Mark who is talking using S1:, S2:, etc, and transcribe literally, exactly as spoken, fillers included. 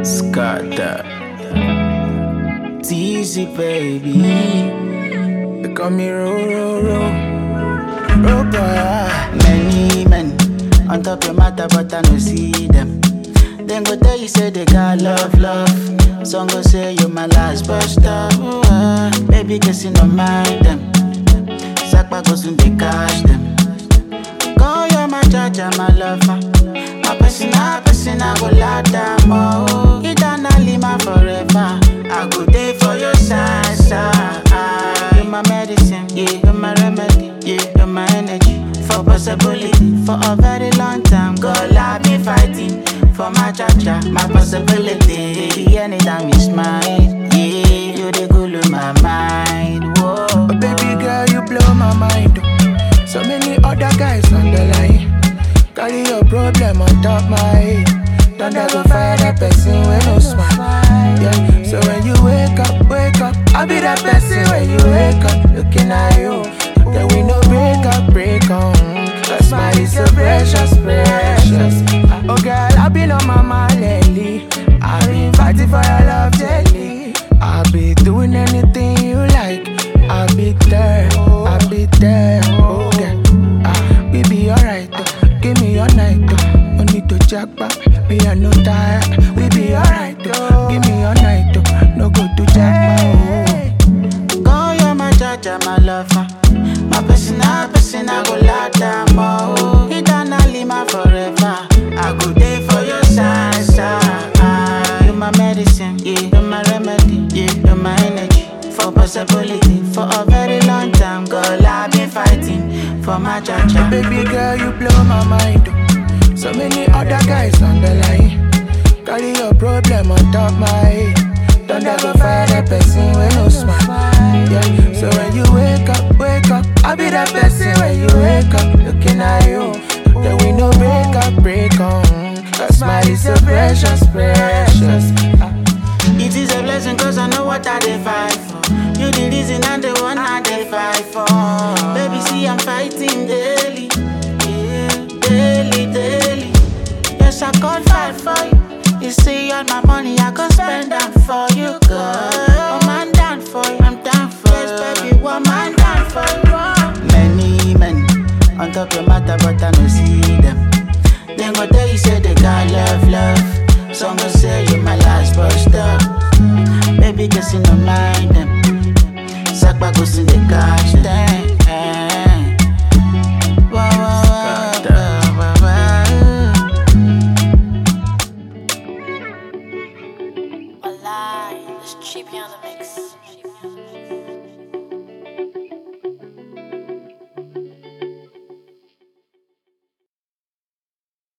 S1: Scatter. It's easy, baby. They call me Ro Ro Ro Ro boy. Many men on top your matter, but I no see them. Then go tell you say they got love, love. Some go say you my last buster. Uh, baby, guess you no mind them. Sakpa go soon they cash them. Call you my judge and my lover. My person, my person, I go lie down more. Eternally, my forever. I go there for your side, side. You're my medicine, yeah. You're my remedy, yeah. You're my energy. For possibility, for a very long time. Girl, I've been fighting for my cha-cha, my possibility. Anytime you smile, yeah. You the cool in my mind, whoa.
S2: Oh, baby girl, you blow my mind. So many other guys on the line. Carry your problem on top my head. Don't ever find that person with no smile. Yeah. So when you wake up, wake up, I'll be that person when you wake up. Looking at you, then we no break up, break on. Your smile is so precious, precious. Oh girl, I've been on my mind lately. I've been fighting for your love daily. I'll be doing anything you like. I'll be there, I'll be there. Oh girl, ah, we be alright. Give me your night, though. No need to jack back. Me, I no tired. We be alright, though. Give me your night, though. No go to jack back.
S1: Go, you're my judge and my lover. My person, my person, I go lie down more. Eternally, my forever. I go there for your side, side. You're my medicine, yeah. You're my remedy, yeah. You're my energy. For possibility, for a very long time, girl, I've been fighting for my cha-cha.
S2: Baby girl, you blow my mind. So many other guys on the line. Carry your problem on top my head. Don't ever find a person with no smile. Yeah. So when you wake up, wake up, I'll be that person when you wake up. Looking at you, then we no break up, break on. Your smile is so precious, precious.
S1: It is a blessing cause I know what I dey fight for. You the reason and the one I dey fight for. Baby, see I'm fighting daily, yeah, daily, daily. Yes, I can't fight for you. You see all my money I can spend them for you, girl. Oh man, down for you, I'm down for you. Yes, baby, one man down for you. Many men on top your matter, but I no see them. Then go tell you say they got love, love. Some go say you my last buster. Baby, guess you no mind them. Sakpa goes in the cash them. Wow, wow, wow, wow, wow.
S3: Alive, let's cheap you on the mix.